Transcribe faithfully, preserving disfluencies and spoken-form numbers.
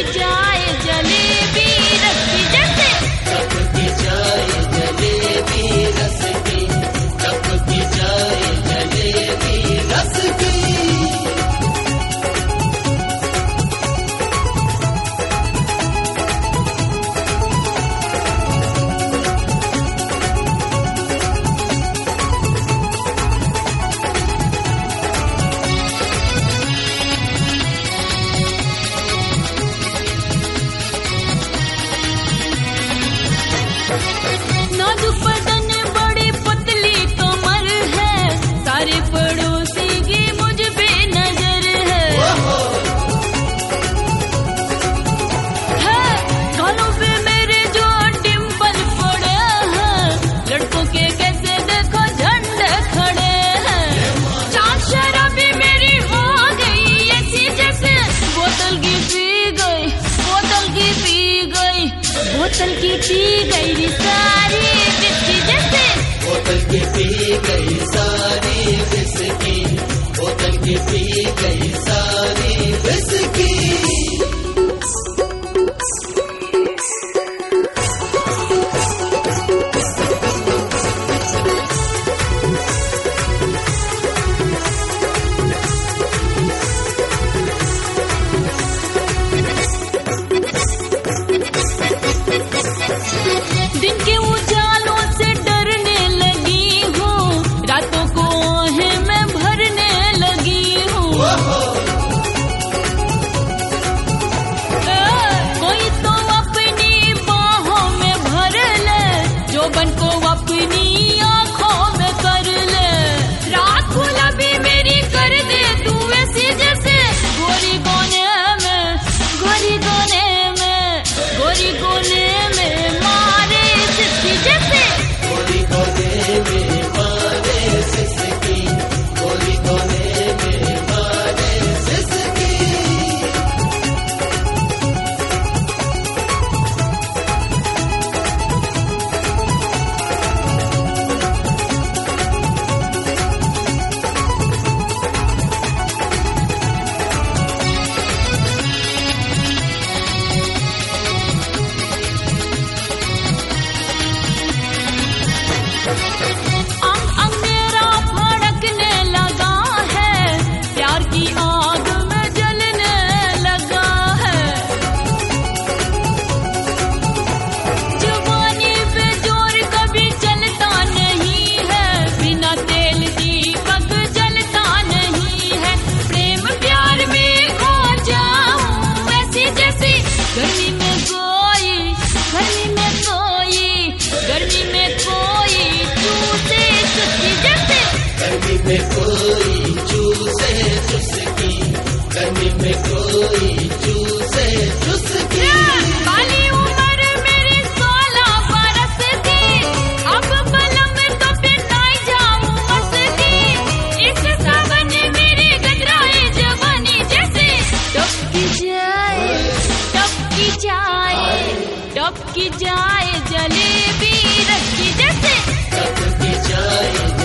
जाए जलेबी रस की जैसे टपकी जाए जलेबी रस की, टपकी जाए जलेबी रस की। नाजुक बदन बड़ी पतली कमर है, सारे पड़ोसी की मुझ पे नजर है, है गालों पे मेरे जो डिम्पल पड़े हैं, लड़कों के कैसे देखो झंडे खड़े हैं। चार शराबी मेरी हो गई ऐसी जैसे बोतल की पी गई, बोतल की पी गई, बोतल की पी गई री सारी विस्की जैसे बोतल की पी गई सारी विस्की, बोतल की पी गई सारी विस्की। दिन के उजालों से डरने लगी हूँ, रातों को आहें मैं भरने लगी हूँ। कोई तो अपनी बाहों में भर ले, जोबन को अपनी आँखों में कर ले। रात गुलाबी मेरी कर दे तू ऐसी जैसे गोरी कोने में, गोरी कोने में, गोरी कोने में मारे सिसकी जैसे गोरी कोने में मारे सिसकी, गोरी कोने में मारे सिसकी। अंग अंग मेरा भड़कने लगा है, प्यार की आग में जलने लगा है। जवानी पे जोर कभी चलता नहीं है, बिना तेल दीपक जलता नहीं है। प्रेम प्यार में खो जाऊं ऐसी जैसी गर्मी में कोई, गर्मी में कोई, गर्मी में कोई चूसे चुस्की जैसे गर्मी में कोई चूसे चुस्की, गर्मी में कोई चूसे चुस्की। काली उम्र मेरी सोलह बरस की, अब बलम तो पिटाई जाऊं मस्ती। इस सावन मेरी गजराए जवानी जैसे टपकी जाए, टपकी जाए, टपकी जाए जलेबी रस की जैसे टपकी जाए